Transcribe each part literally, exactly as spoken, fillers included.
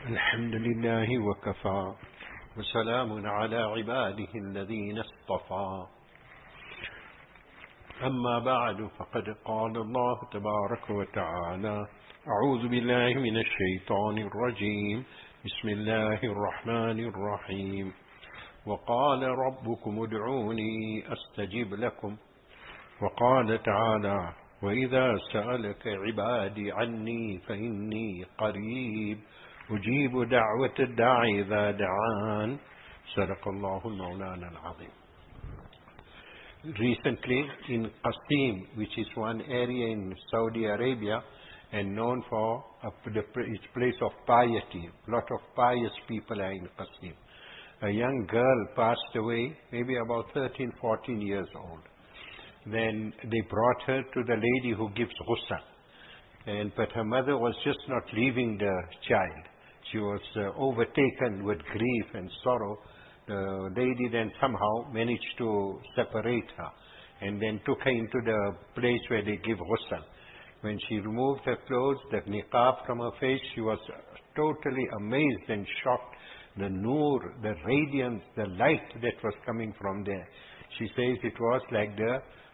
الحمد لله وكفى وسلام على عباده الذين اصطفى أما بعد فقد قال الله تبارك وتعالى أعوذ بالله من الشيطان الرجيم بسم الله الرحمن الرحيم وقال ربكم ادعوني أستجب لكم وقال تعالى وإذا سألك عبادي عني فإني قريب أجيب دعوة الداعي إذا دعان صدق الله المولانا العظيم. Recently in Qasim, which is one area in Saudi Arabia and known for a, the, its place of piety, a lot of pious people are in Qasim. A young girl passed away, maybe about thirteen, fourteen years old. Then they brought her to the lady who gives ghusl. And, but her mother was just not leaving the child. She was uh, overtaken with grief and sorrow. The lady then somehow managed to separate her and then took her into the place where they give ghusl. When she removed her clothes, the niqab from her face, she was totally amazed and shocked. The noor, the radiance, the light that was coming from there. She says it was like the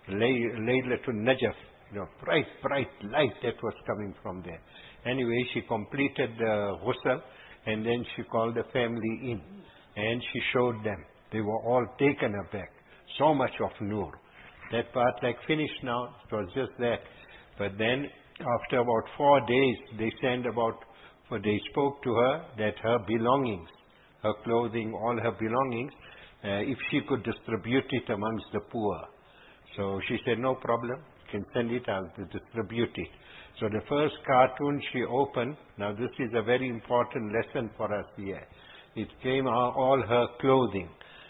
Laylatul Najaf, you know, bright, bright light that was coming from there. Anyway, she completed the ghusl and then she called the family in and she showed them. They were all taken aback. So much of nur. That part like finished now. It was just that. But then after about four days, they sent about, for they spoke to her that her belongings, her clothing, all her belongings, uh, if she could distribute it amongst the poor. So she said, no problem, you can send it, I'll distribute it. So the first cartoon she opened, now this is a very important lesson for us here. It came out all her clothing,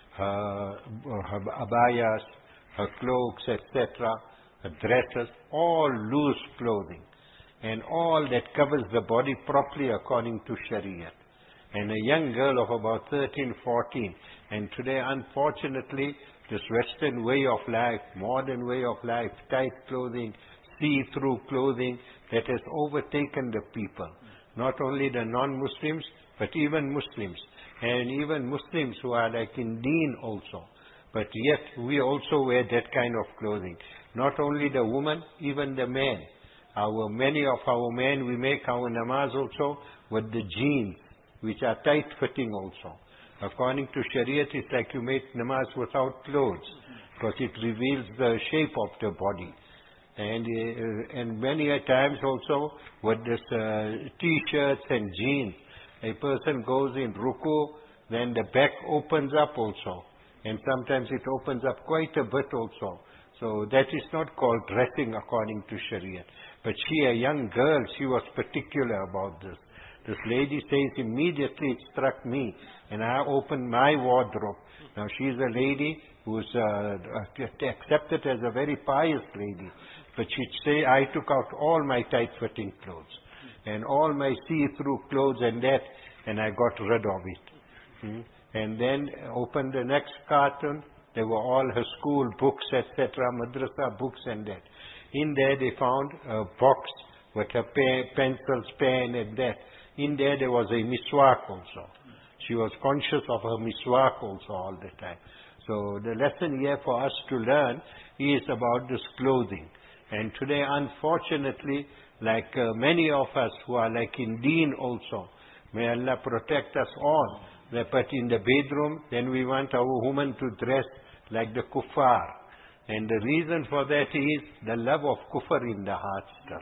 her, her abayas, her cloaks, et cetera, her dresses, all loose clothing. And all that covers the body properly according to Sharia. And a young girl of about thirteen, fourteen. And today, unfortunately, this Western way of life, modern way of life, tight clothing, see-through clothing, that has overtaken the people. Not only the non-Muslims, but even Muslims. And even Muslims who are like in deen also. But yet, we also wear that kind of clothing. Not only the woman, even the man. Our, many of our men, we make our namaz also with the jeans, which are tight-fitting also. According to Shariat, it's like you make namaz without clothes, because it reveals the shape of the body. And uh, and many a times also with this uh, t-shirts and jeans, a person goes in ruku, then the back opens up also. And sometimes it opens up quite a bit also. So that is not called dressing according to Shariat. But she, a young girl, she was particular about this. This lady says, immediately it struck me, and I opened my wardrobe. Now she's a lady who's uh, accepted as a very pious lady. But she'd say, I took out all my tight-fitting clothes, and all my see-through clothes and that, and I got rid of it. Hmm? And then opened the next carton. There were all her school books, et cetera, madrasa books and that. In there they found a box with her pen, pencils, pen and that. In there there was a miswak also. She was conscious of her miswak also all the time. So the lesson here for us to learn is about this clothing. And today, unfortunately, like uh, many of us who are like in deen also, may Allah protect us all. But in the bedroom, then we want our woman to dress like the kuffar. And the reason for that is the love of kufr in the heart still.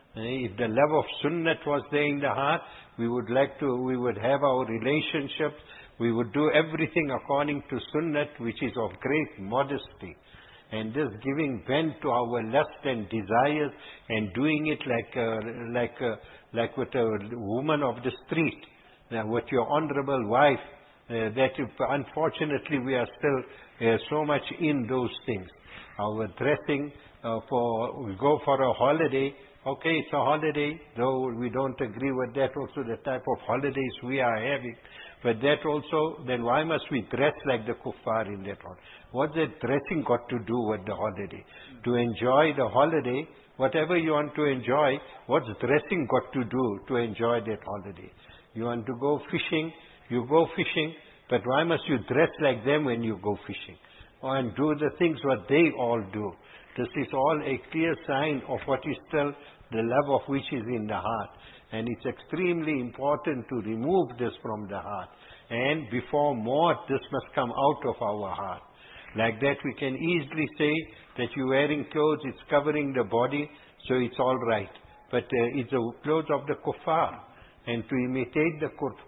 If the love of sunnat was there in the heart, we would like to, we would have our relationships, we would do everything according to sunnat, which is of great modesty. And this giving vent to our lust and desires and doing it like a, like a, like with a woman of the street, uh, with your honorable wife, uh, that if, unfortunately we are still uh, so much in those things. Our dressing uh, for, we go for a holiday. Okay, it's a holiday, though we don't agree with that also, the type of holidays we are having. But that also, then why must we dress like the kuffar in that one? What's that dressing got to do with the holiday? To enjoy the holiday, whatever you want to enjoy, what's dressing got to do to enjoy that holiday? You want to go fishing, you go fishing, but why must you dress like them when you go fishing? And do the things what they all do. This is all a clear sign of what is still the love of which is in the heart. And it's extremely important to remove this from the heart. And before more, this must come out of our heart. Like that we can easily say that you're wearing clothes, it's covering the body, so it's all right. But uh, it's the clothes of the kuffar. And to imitate the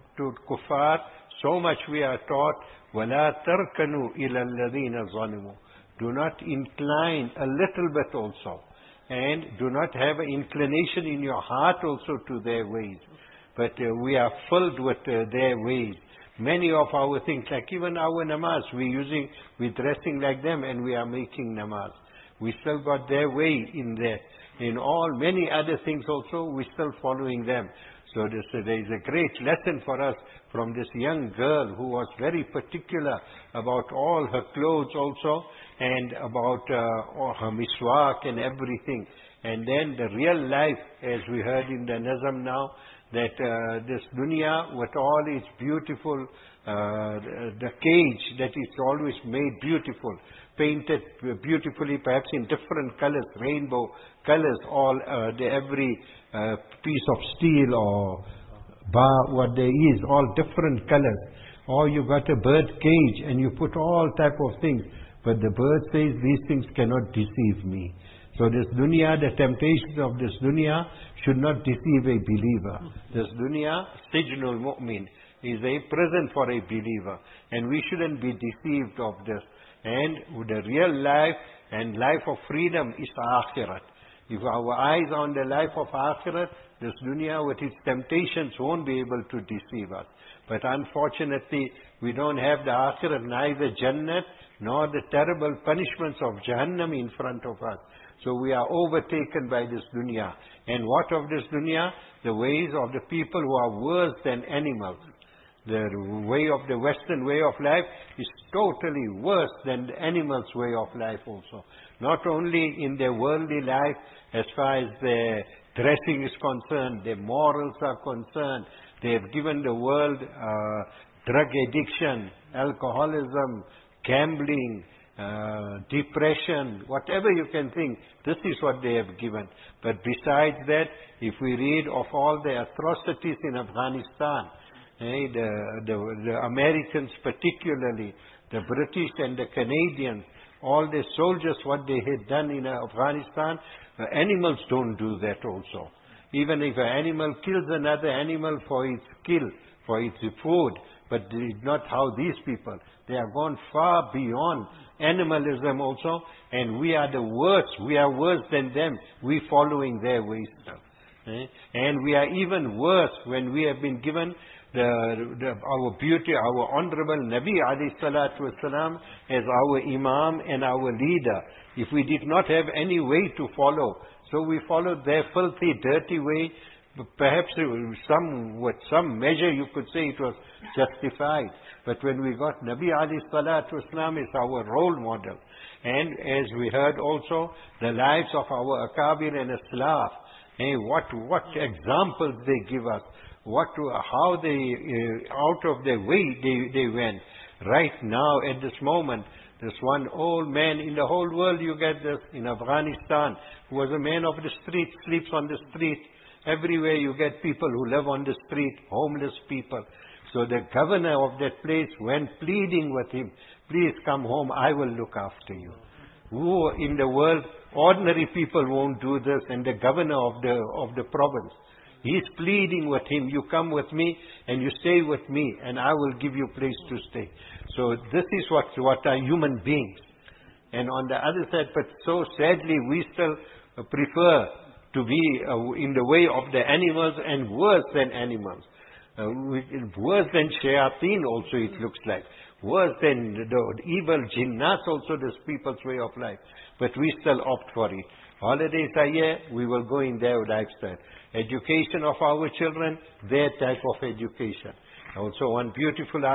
kuffar, so much we are taught, وَلَا تَرْكَنُوا إِلَى الَّذِينَ ظَلِمُوا. Do not incline a little bit also. And do not have an inclination in your heart also to their ways. But uh, we are filled with uh, their ways. Many of our things, like even our namaz, we're using, we're dressing like them and we are making namaz. We still got their way in there. In all, many other things also, we're still following them. So this, uh, there is a great lesson for us from this young girl who was very particular about all her clothes also and about uh, all her miswak and everything. And then the real life, as we heard in the Nazam now, that uh, this dunya with all its beautiful, uh, the cage that is always made beautiful, painted beautifully perhaps in different colors, rainbow colors, all uh, the every uh, piece of steel or bar, what there is, all different colors. Or you got a bird cage and you put all type of things, but the bird says these things cannot deceive me. So this dunya, the temptations of this dunya should not deceive a believer. This dunya, sijnul mu'min, is a prison for a believer. And we shouldn't be deceived of this. And the real life and life of freedom is akhirat. If our eyes are on the life of akhirat, this dunya with its temptations won't be able to deceive us. But unfortunately, we don't have the akhirat, neither Jannat, nor the terrible punishments of Jahannam in front of us. So we are overtaken by this dunya. And what of this dunya? The ways of the people who are worse than animals. The way of the Western way of life is totally worse than the animals' way of life also. Not only in their worldly life, as far as their dressing is concerned, their morals are concerned. They have given the world uh, drug addiction, alcoholism, gambling, Uh, depression, whatever you can think, this is what they have given. But besides that, if we read of all the atrocities in Afghanistan, eh, the, the, the Americans particularly, the British and the Canadians, all the soldiers, what they had done in Afghanistan, uh, animals don't do that also. Even if an animal kills another animal for its kill, for its food, but it's not how these people, they have gone far beyond animalism also, and we are the worst, we are worse than them, we following their ways now. Eh? And we are even worse when we have been given the, the, our beauty, our honorable Nabi alayhi salatu wasalam as our Imam and our leader. If we did not have any way to follow, so we followed their filthy, dirty way. Perhaps some, with some measure you could say it was justified. But when we got Nabi alayhi salatu wasalam as our role model, and as we heard also, the lives of our Akabir and Aslaf, eh, what, what examples they give us, what, how they, uh, out of their way they, they went. Right now, at this moment, this one old man in the whole world, you get this, in Afghanistan, who was a man of the street, sleeps on the street. Everywhere you get people who live on the street, homeless people. So the governor of that place went pleading with him, please come home, I will look after you. Who in the world, ordinary people won't do this, and the governor of the, of the province, he's pleading with him, you come with me and you stay with me and I will give you place to stay. So this is what, what are human beings. And on the other side, but so sadly we still prefer to be uh, in the way of the animals, and worse than animals. Uh, worse than shayateen also it looks like. Worse than the, the evil jinnats also, this people's way of life. But we still opt for it. Holidays are here, we will go in their lifestyle. Education of our children, their type of education. Also one beautiful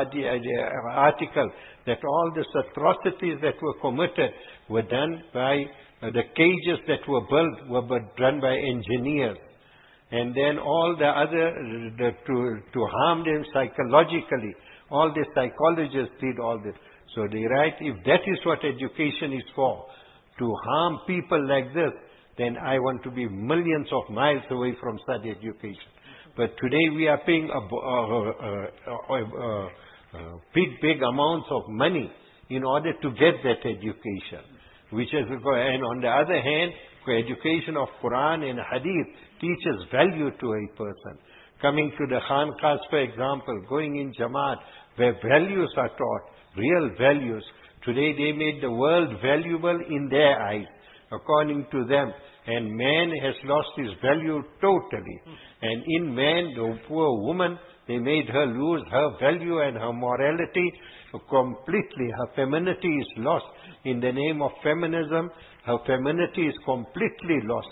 article that all these atrocities that were committed were done by uh, the cages that were built were done by engineers. and then all the other, the, to, to harm them psychologically. All the psychologists did all this. So they write, if that is what education is for, to harm people like this, then I want to be millions of miles away from such education. But today we are paying a, a, a, a, a, a big, big amounts of money in order to get that education. Which is, and on the other hand, the education of Quran and Hadith teaches value to a person. Coming to the Khanqahs, for example, going in Jamaat, where values are taught, real values. Today they made the world valuable in their eyes, according to them. And man has lost his value totally. And in man, the poor woman, they made her lose her value and her morality completely. Her femininity is lost. In the name of feminism, her femininity is completely lost.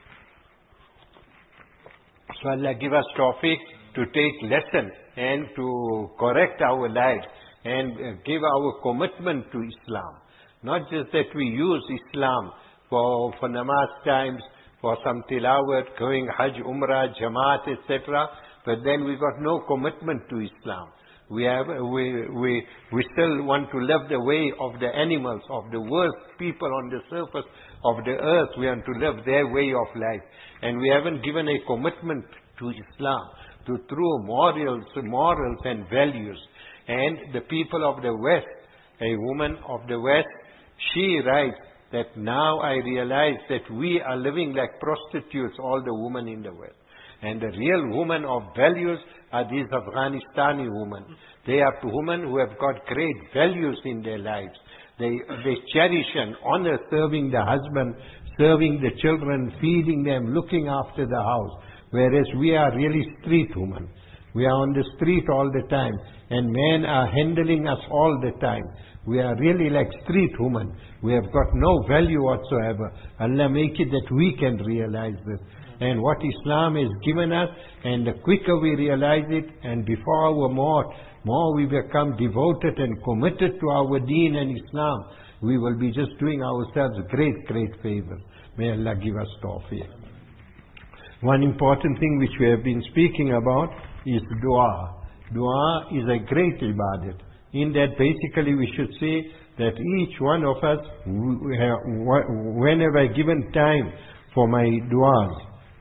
So Allah give us tawfiq to take lesson and to correct our lives and give our commitment to Islam. Not just that we use Islam for, for namaz times, for some tilawat, going Hajj, Umrah, Jamaat, et cetera, but then we got no commitment to Islam. We have, we, we, we still want to live the way of the animals, of the worst people on the surface of the earth. We want to live their way of life. And we haven't given a commitment to Islam, to true morals, morals and values. And the people of the West, a woman of the West, she writes that now I realize that we are living like prostitutes, all the women in the West. And the real women of values are these Afghanistani women. They are women who have got great values in their lives. They, they cherish and honor serving the husband, serving the children, feeding them, looking after the house. Whereas we are really street women. We are on the street all the time. And men are handling us all the time. We are really like street women. We have got no value whatsoever. Allah make it that we can realize this. And what Islam has given us, and the quicker we realize it, and before our more, more we become devoted and committed to our deen and Islam, we will be just doing ourselves great, great favor. May Allah give us tawfiq. One important thing which we have been speaking about is dua. Dua is a great ibadat. In that basically we should say that each one of us, whenever given time for my duas,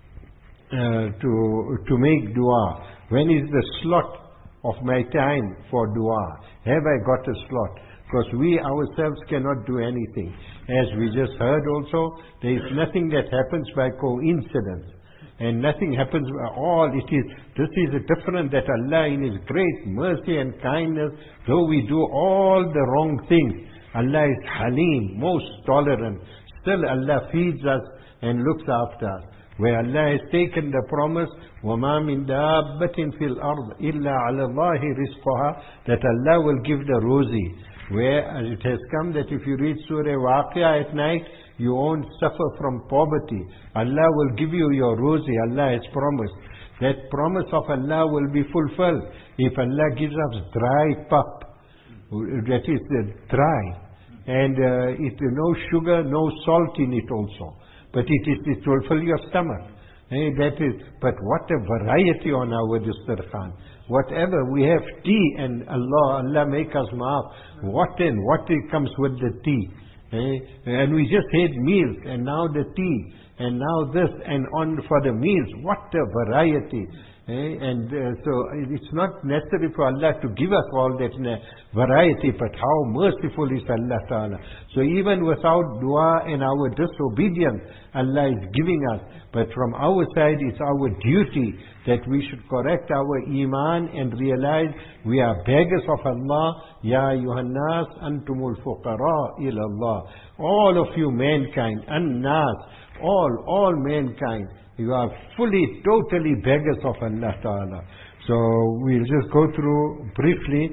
uh, to, to make dua, when is the slot of my time for dua? Have I got a slot? Because we ourselves cannot do anything. As we just heard also, there is nothing that happens by coincidence. And nothing happens by all. It is, this is different that Allah in His great mercy and kindness, though we do all the wrong things, Allah is Halim, most tolerant. Still Allah feeds us and looks after us. Where Allah has taken the promise, وَمَا مِن دَابَّةٍ فِي الْأَرْضِ إِلَّا عَلَى اللَّهِ رِزْقُهَا, that Allah will give the ruzi. Where it has come that if you read Surah Waqi'ah at night, you won't suffer from poverty. Allah will give you your ruzi. Allah has promised. That promise of Allah will be fulfilled. If Allah gives us dry pap, that is uh, dry, and uh, it no sugar, no salt in it also. But it, it, it will fill your stomach. Hey, that is, but what a variety on our Dastarkhan. Whatever, we have tea and Allah, Allah make us maaf. What and what it comes with the tea. Hey, and we just had meals and now the tea and now this and on for the meals. What a variety. Hey, and uh, so it's not necessary for Allah to give us all that variety, but how merciful is Allah Ta'ala. So even without dua and our disobedience, Allah is giving us. But from our side, it's our duty that we should correct our iman and realize we are beggars of Allah. Ya ayyuhan-nas antumul fuqara ila Allah. All of you mankind, an-nas, all, all mankind, you are fully, totally beggars of Allah Ta'ala. So we'll just go through briefly,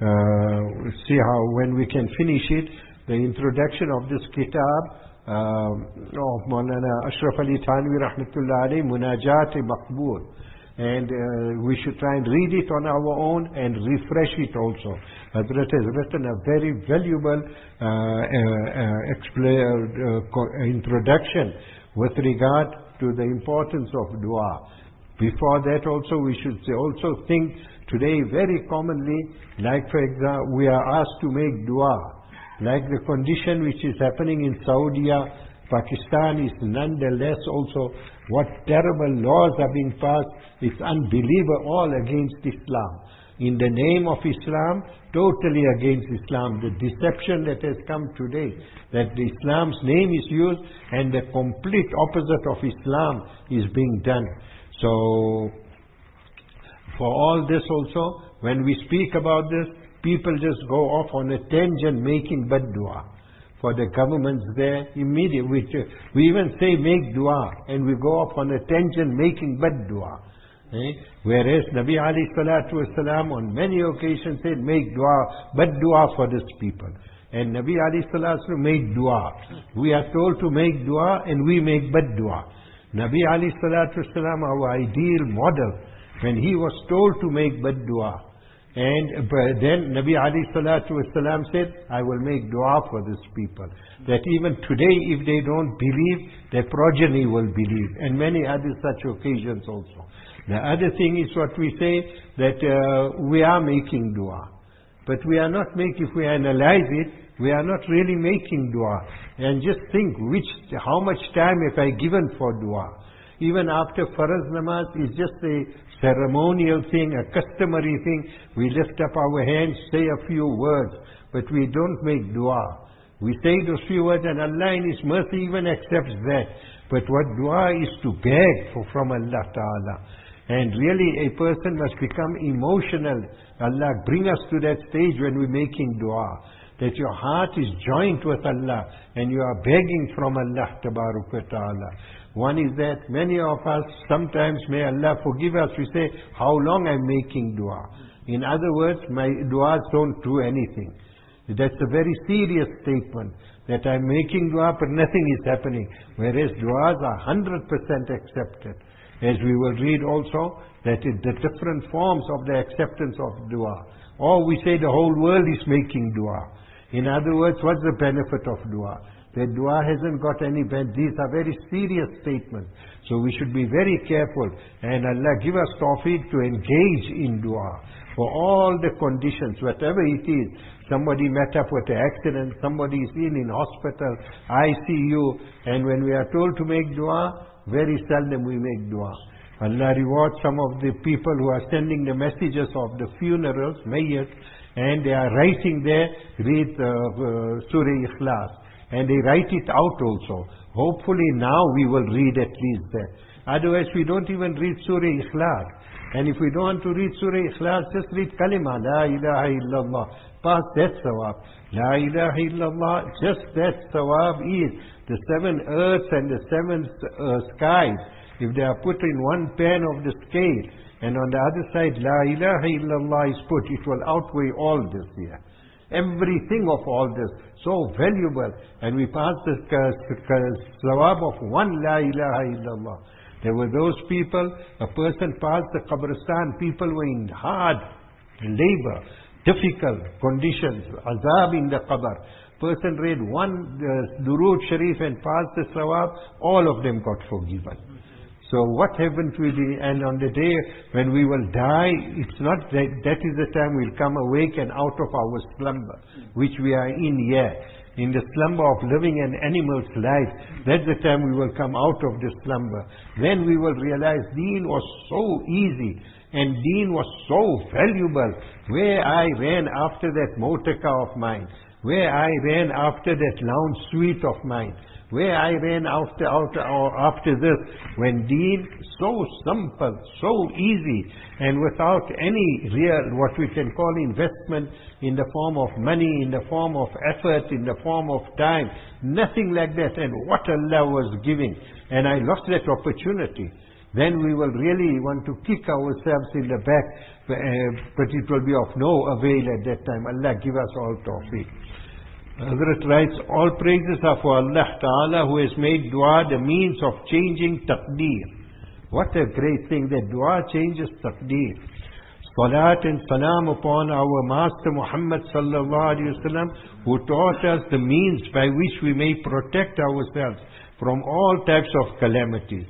uh, see how, when we can finish it, the introduction of this kitab, um, of Maulana Ashraf Ali Thanwi Rahmatullah Alayhi, Munajat Maqbool. And uh, we should try and read it on our own and refresh it also. Hazrat has written a very valuable uh, uh, uh, uh, introduction with regard to the importance of dua. Before that also we should also think today very commonly, like for example, we are asked to make dua. Like the condition which is happening in Saudi, Pakistan is nonetheless also what terrible laws are being passed. It's unbelievable, all against Islam. In the name of Islam, totally against Islam. The deception that has come today, that Islam's name is used and the complete opposite of Islam is being done. So, for all this also, when we speak about this, people just go off on a tangent making bad dua. For the governments there, immediately, we, we even say make dua, and we go off on a tangent making bad dua. Eh? Whereas Nabi alayhi salatu wasalam on many occasions said make dua, bad dua for these people. And Nabi alayhi salatu wasalam made dua. We are told to make dua and we make bad dua. Nabi alayhi salatu wasalam, our ideal model, when he was told to make bad dua, and then Nabi alayhi salatu wasalam said, I will make dua for these people. That even today, if they don't believe, their progeny will believe. And many other such occasions also. The other thing is what we say, that uh, we are making dua. But we are not making, if we analyze it, we are not really making dua. And just think, which, how much time have I given for dua? Even after Faraz Namaz is just a ceremonial thing, a customary thing. We lift up our hands, say a few words, but we don't make dua. We say those few words and Allah in His mercy even accepts that. But what dua is to beg for, from Allah Ta'ala. And really a person must become emotional. Allah bring us to that stage when we're making dua, that your heart is joined with Allah and you are begging from Allah Ta'ala. One is that many of us, sometimes may Allah forgive us, we say, how long I'm making dua. In other words, my duas don't do anything. That's a very serious statement, that I'm making dua but nothing is happening. Whereas duas are one hundred percent accepted. As we will read also, that is the different forms of the acceptance of dua. Or we say the whole world is making dua. In other words, what's the benefit of dua? That dua hasn't got any benefit. These are very serious statements. So we should be very careful. And Allah give us tawfiq to engage in dua. For all the conditions, whatever it is. Somebody met up with an accident, somebody is in in hospital, I C U. And when we are told to make dua, very seldom we make dua. Allah rewards some of the people who are sending the messages of the funerals, mayyat, and they are writing there, read uh, uh, Surah Ikhlas. And they write it out also. Hopefully now we will read at least that. Otherwise we don't even read Surah Ikhlas. And if we don't want to read Surah Ikhlas, just read Kalima, La ilaha illallah. Pass that sawab. La ilaha illallah, just that sawab is the seven earths and the seven uh, skies. If they are put in one pan of the scale, and on the other side, La ilaha illallah is put, it will outweigh all this here. Everything of all this, so valuable. And we pass the sawab of one La ilaha illallah. There were those people, a person passed the Qabristan, people were in hard labor, difficult conditions, azab in the qabr. Person read one uh, Durood Sharif and passed the sawab, all of them got forgiven. So what happened to the, and on the day when we will die, it's not that, that is the time we'll come awake and out of our slumber, which we are in here. In the slumber of living an animal's life, that's the time we will come out of the slumber. Then we will realize Deen was so easy and Deen was so valuable. Where I ran after that motor car of mine, where I ran after that lounge suite of mine, where I ran after, after, after this, when Deen, so simple, so easy, and without any real, what we can call investment in the form of money, in the form of effort, in the form of time, nothing like that, and what Allah was giving, and I lost that opportunity. Then we will really want to kick ourselves in the back, uh, but it will be of no avail at that time. Allah give us all tawfiq. Hazrat writes, all praises are for Allah Ta'ala who has made dua the means of changing taqdeer. What a great thing that dua changes taqdeer. Salat and salam upon our Master Muhammad Sallallahu Alaihi Wasallam, who taught us the means by which we may protect ourselves from all types of calamities.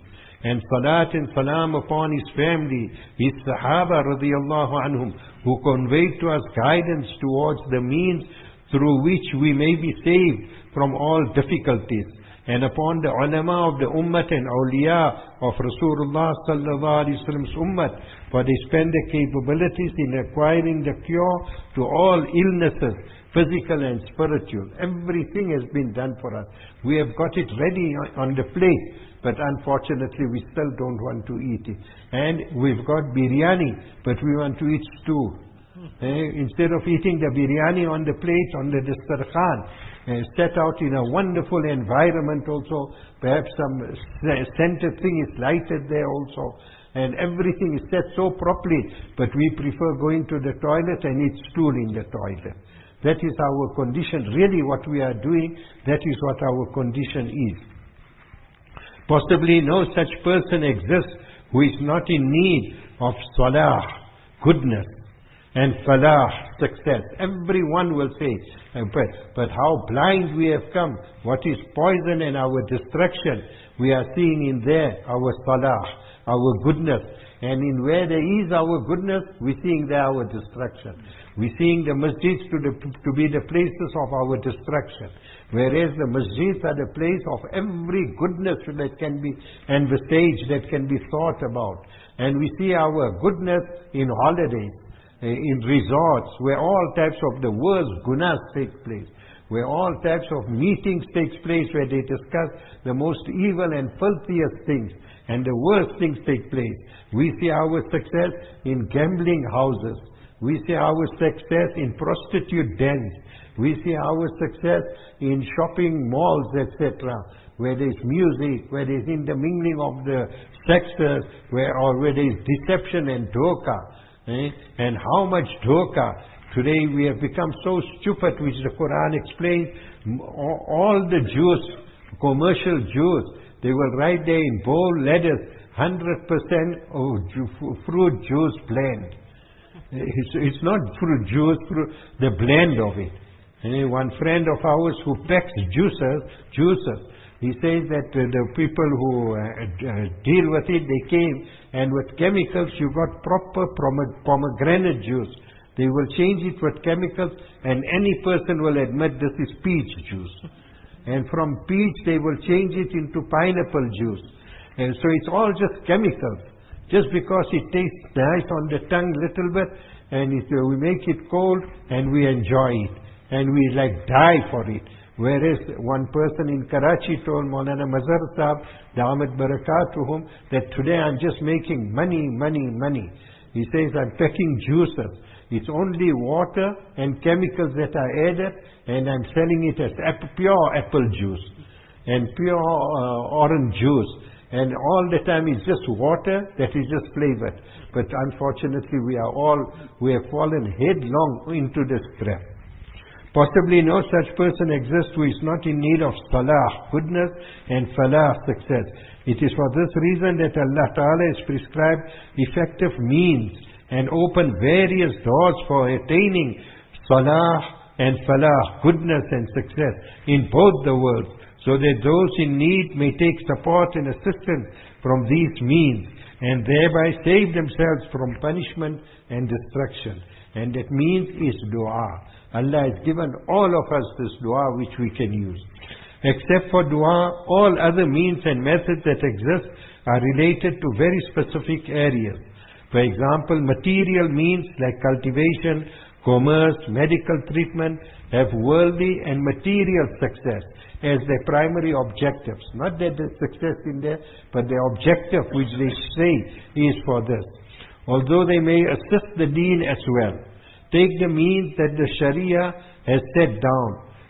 and salat and salam upon his family, his Sahaba radiyallahu anhum, who conveyed to us guidance towards the means through which we may be saved from all difficulties, and upon the ulama of the ummah and awliya of Rasulullah sallallahu alaihi wasallam's ummah, for they spend their capabilities in acquiring the cure to all illnesses, physical and spiritual. Everything has been done for us. We have got it ready on the plate, but unfortunately we still don't want to eat it. And we've got biryani, but we want to eat stew. Eh, instead of eating the biryani on the plate, on the dastarkhan, uh, set out in a wonderful environment also, perhaps some scented thing is lighted there also, and everything is set so properly, but we prefer going to the toilet and eat stool in the toilet. That is our condition. Really what we are doing, that is what our condition is. Possibly no such person exists who is not in need of salah, goodness, and falah, success. Everyone will say, but, but how blind we have come. What is poison and our destruction? We are seeing in there our salah, our goodness. And in where there is our goodness, we're seeing there our destruction. We're seeing the masjids to, the, to be the places of our destruction. Whereas the masjids are the place of every goodness that can be envisaged, that can be thought about. And we see our goodness in holidays, in resorts, where all types of the worst gunas take place, where all types of meetings take place, where they discuss the most evil and filthiest things, and the worst things take place. We see our success in gambling houses. We see our success in prostitute dens. We see our success in shopping malls, et cetera, where there is music, where there is intermingling of the sexes, where, or where there is deception and doka. Eh? And how much doka. Today we have become so stupid, which the Quran explains. All the Jews, commercial Jews, they will write there in bold letters, one hundred percent of fruit juice blend. It's, it's not fruit juice, fruit, the blend of it. And one friend of ours who packs juices, juices, he says that uh, the people who uh, uh, deal with it, they came, and with chemicals you got proper pomegranate juice. They will change it with chemicals, and any person will admit this is peach juice. And from peach they will change it into pineapple juice. And so it's all just chemicals. Just because it tastes nice on the tongue little bit, and it, uh, we make it cold, and we enjoy it. And we like die for it. Whereas one person in Karachi told Maulana Mazhar Sahab, Da'amat Barakatuhum, that today I'm just making money, money, money. He says, I'm packing juices. It's only water and chemicals that are added, and I'm selling it as pure apple juice and pure uh, orange juice. And all the time it's just water that is just flavored. But unfortunately we are all, we have fallen headlong into this trap. Possibly no such person exists who is not in need of salah, goodness, and falah, success. It is for this reason that Allah Ta'ala has prescribed effective means and opened various doors for attaining salah and falah, goodness and success in both the worlds, so that those in need may take support and assistance from these means, and thereby save themselves from punishment and destruction. And that means is dua. Allah has given all of us this dua which we can use. Except for dua, all other means and methods that exist are related to very specific areas. For example, material means like cultivation, commerce, medical treatment have worldly and material success as their primary objectives. Not that the success in there, but the objective which they say is for this. Although they may assist the deen as well. Take the means that the Sharia has set down.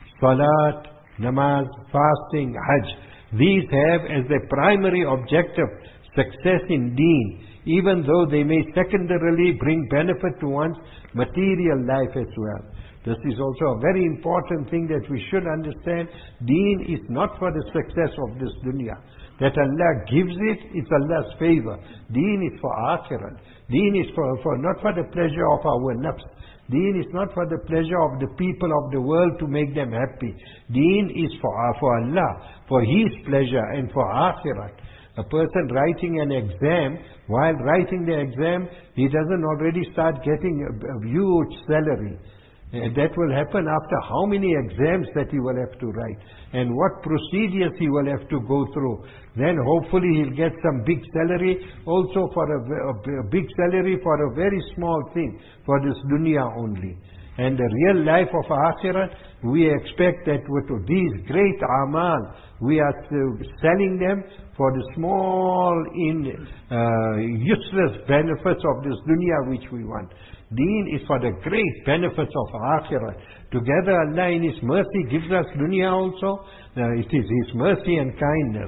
Salat, namaz, fasting, hajj. These have as their primary objective success in deen, even though they may secondarily bring benefit to one's material life as well. This is also a very important thing that we should understand. Deen is not for the success of this dunya. That Allah gives it, it's Allah's favor. Deen is for akhirat. Deen is for, for not for the pleasure of our nafs. Deen is not for the pleasure of the people of the world to make them happy. Deen is for, uh, for Allah, for His pleasure and for akhirat. A person writing an exam, while writing the exam, he doesn't already start getting a, a huge salary. And that will happen after how many exams that he will have to write, and what procedures he will have to go through. Then hopefully he'll get some big salary, also for a, a, a big salary for a very small thing, for this dunya only. And the real life of Akhirat, we expect that with these great amal, we are selling them for the small, in uh, useless benefits of this dunya which we want. Deen is for the great benefits of Akhirat. Together Allah in His mercy gives us dunya also. Uh, it is His mercy and kindness.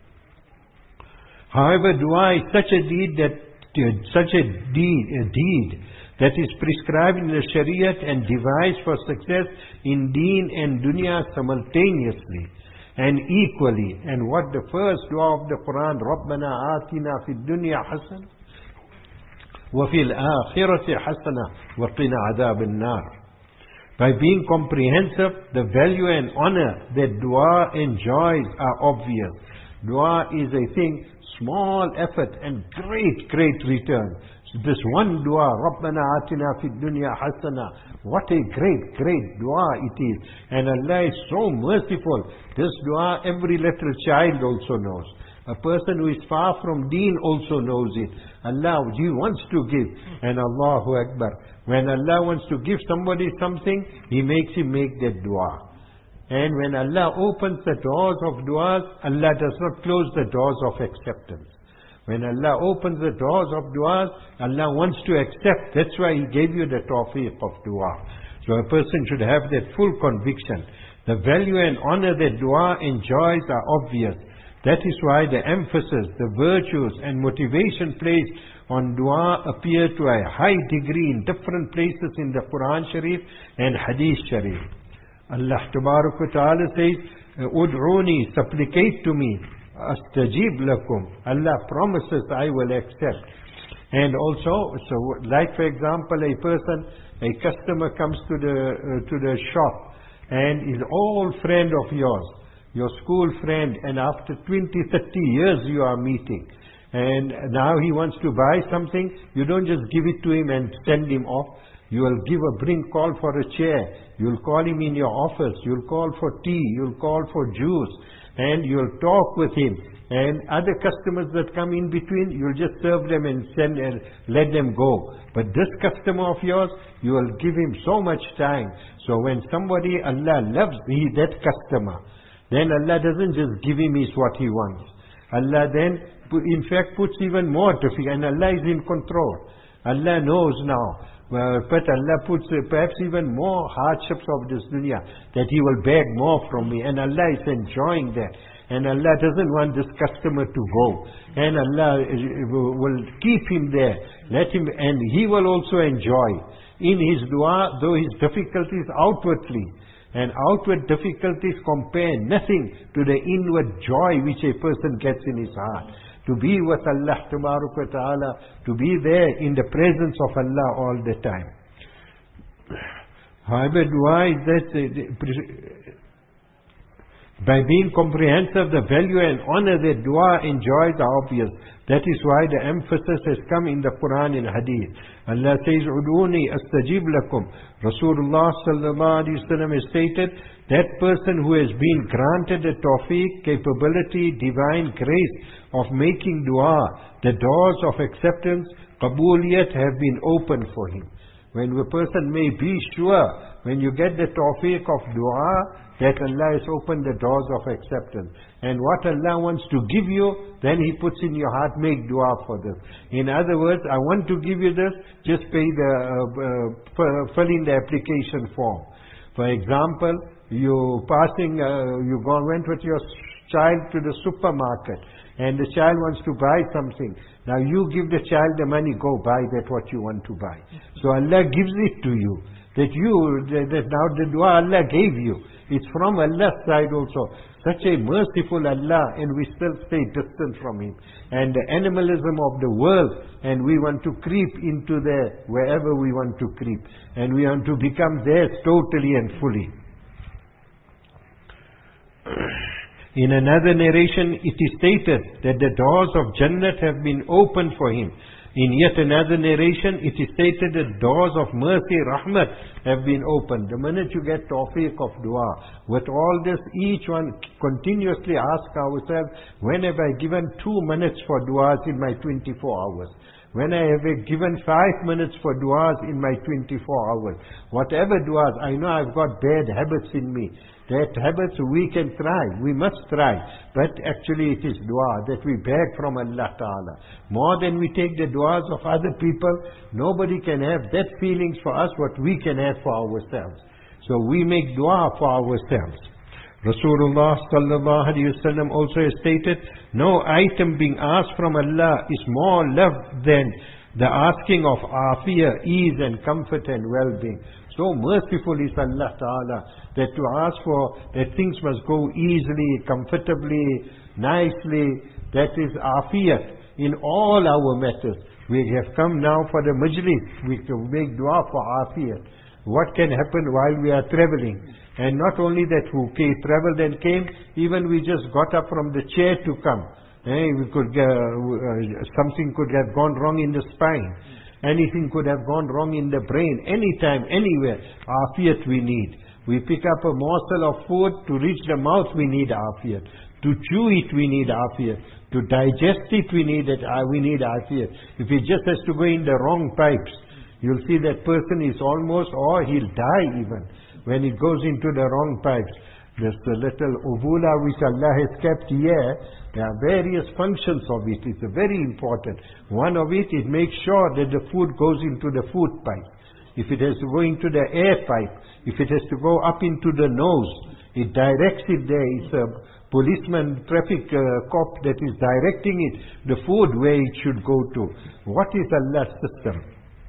However, dua is such a deed that uh, such a deed, a deed that is prescribed in the Shariat and devised for success in deen and dunya simultaneously and equally. And what the first dua of the Quran, رَبَّنَا آتِنَا فِي الدُّنْيَا حَسَنًا وَفِي الْآخِرَةِ حَسَنًا وَقِنَا عَذَابَ النَّارِ. By being comprehensive, the value and honor that dua enjoys are obvious. Dua is a thing, small effort and great, great return. So this one dua, رَبَّنَا آتِنَا فِي الدُّنْيا حَسَنًا, what a great, great dua it is. And Allah is so merciful. This dua every little child also knows. A person who is far from deen also knows it. Allah, He wants to give. And Allahu Akbar. When Allah wants to give somebody something, He makes him make that dua. And when Allah opens the doors of du'as, Allah does not close the doors of acceptance. When Allah opens the doors of du'as, Allah wants to accept. That's why He gave you the tawfiq of dua. So a person should have that full conviction. The value and honor that dua enjoys are obvious. That is why the emphasis, the virtues and motivation placed on dua appear to a high degree in different places in the Quran Sharif and Hadith Sharif. Allah Tabarak wa Ta'ala says, Ud'uni, supplicate to me, astajib lakum. Allah promises I will accept. And also, so like for example, a person, a customer comes to the uh, to the shop and is old friend of yours, your school friend, and after twenty, thirty years you are meeting. And now he wants to buy something, you don't just give it to him and send him off. You will give a bring call for a chair. You'll call him in your office. You'll call for tea. You'll call for juice. And you'll talk with him. And other customers that come in between, you'll just serve them and send and let them go. But this customer of yours, you will give him so much time. So when somebody, Allah loves he, that customer, then Allah doesn't just give him is what he wants. Allah then, in fact, puts even more difficult. And Allah is in control. Allah knows now. Uh, but Allah puts uh, perhaps even more hardships of this dunya, that he will beg more from me, and Allah is enjoying that. And Allah doesn't want this customer to go, and Allah uh, will keep him there, let him, and he will also enjoy in his dua, though his difficulties outwardly, and outward difficulties compare nothing to the inward joy which a person gets in his heart. To be with Allah Tabarak wa Ta'ala, to be there in the presence of Allah all the time. However, dua is that by being comprehensive, the value and honor that dua enjoys are obvious. That is why the emphasis has come in the Quran and Hadith. Allah says, Uduni astajib lakum. Rasulullah sallallahu alayhi wa sallam has stated, that person who has been granted the tawfiq, capability, divine grace of making dua, the doors of acceptance, qabuliyat have been opened for him. When a person may be sure, when you get the tawfiq of dua, that Allah has opened the doors of acceptance. And what Allah wants to give you, then He puts in your heart, make dua for this. In other words, I want to give you this, just pay the, uh, uh, fill in the application form. For example, you passing, uh, you go, went with your child to the supermarket, and the child wants to buy something. Now you give the child the money, go buy that what you want to buy. So Allah gives it to you. That you, that, that now the dua Allah gave you. It's from Allah's side also. Such a merciful Allah, and we still stay distant from Him. And the animalism of the world, and we want to creep into there wherever we want to creep. And we want to become theirs totally and fully. In another narration, it is stated that the doors of Jannat have been opened for him. In yet another narration, it is stated that doors of mercy, rahmat, have been opened. The minute you get tawfiq of dua, with all this, each one continuously ask ourselves, when have I given two minutes for duas in my twenty-four hours? When I have given five minutes for duas in my twenty-four hours? Whatever duas, I know I've got bad habits in me. That habits we can try, we must try. But actually it is dua that we beg from Allah Ta'ala. More than we take the duas of other people, nobody can have that feelings for us what we can have for ourselves. So we make dua for ourselves. Rasulullah Sallallahu Alaihi Wasallam also has stated, no item being asked from Allah is more loved than the asking of afiyah, ease and comfort and well-being. So merciful is Allah Ta'ala that to ask for that things must go easily, comfortably, nicely. That is afiyat in all our matters. We have come now for the majlis. We can make dua for afiyat. What can happen while we are traveling? And not only that, who came, traveled and came, even we just got up from the chair to come. Eh, we could, uh, uh, something could have gone wrong in the spine. Anything could have gone wrong in the brain. Anytime, anywhere, afiyat we need. We pick up a morsel of food, to reach the mouth we need afiyat. To chew it we need afiyat. To digest it we need it, uh, we need afiyat. If it just has to go in the wrong pipes, you'll see that person is almost, or he'll die even, when it goes into the wrong pipes. There's the little ovula which Allah has kept here. There are various functions of it. It's very important. One of it, it makes sure that the food goes into the food pipe. If it has to go into the air pipe, if it has to go up into the nose, it directs it there. It's a policeman, traffic uh, cop that is directing it, the food where it should go to. What is Allah's system?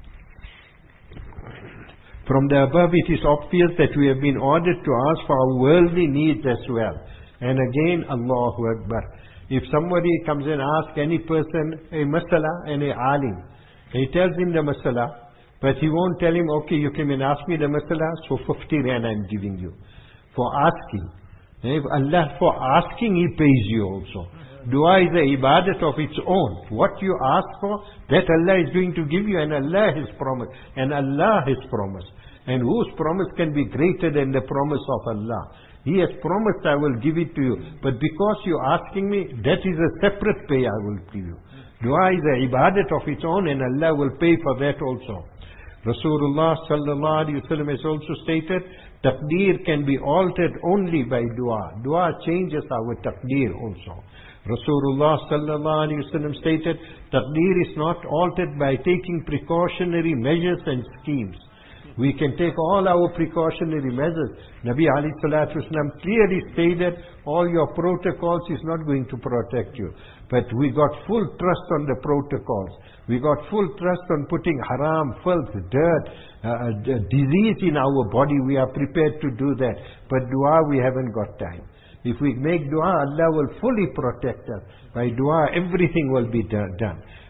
From the above, it is obvious that we have been ordered to ask for our worldly needs as well. And again, Allahu Akbar. If somebody comes and asks any person a masala and a alim, he tells him the masala, but he won't tell him, okay, you came and ask me the masala, so fifty rand I'm giving you. For asking. If Allah, for asking, He pays you also. Dua is a ibadat of its own. What you ask for, that Allah is going to give you, and Allah has promised. And Allah has promised. And whose promise can be greater than the promise of Allah? He has promised, I will give it to you. But because you are asking me, that is a separate pay I will give you. Dua is a ibadat of its own, and Allah will pay for that also. Rasulullah Sallallahu Alaihi Wasallam has also stated, taqdeer can be altered only by dua. Dua changes our taqdeer also. Rasulullah Sallallahu Alaihi Wasallam stated, taqdeer is not altered by taking precautionary measures and schemes. We can take all our precautionary measures. Nabi alayhi salatu wasalam clearly stated, all your protocols is not going to protect you. But we got full trust on the protocols. We got full trust on putting haram, filth, dirt, uh, disease in our body. We are prepared to do that. But dua, we haven't got time. If we make dua, Allah will fully protect us. By dua, everything will be done.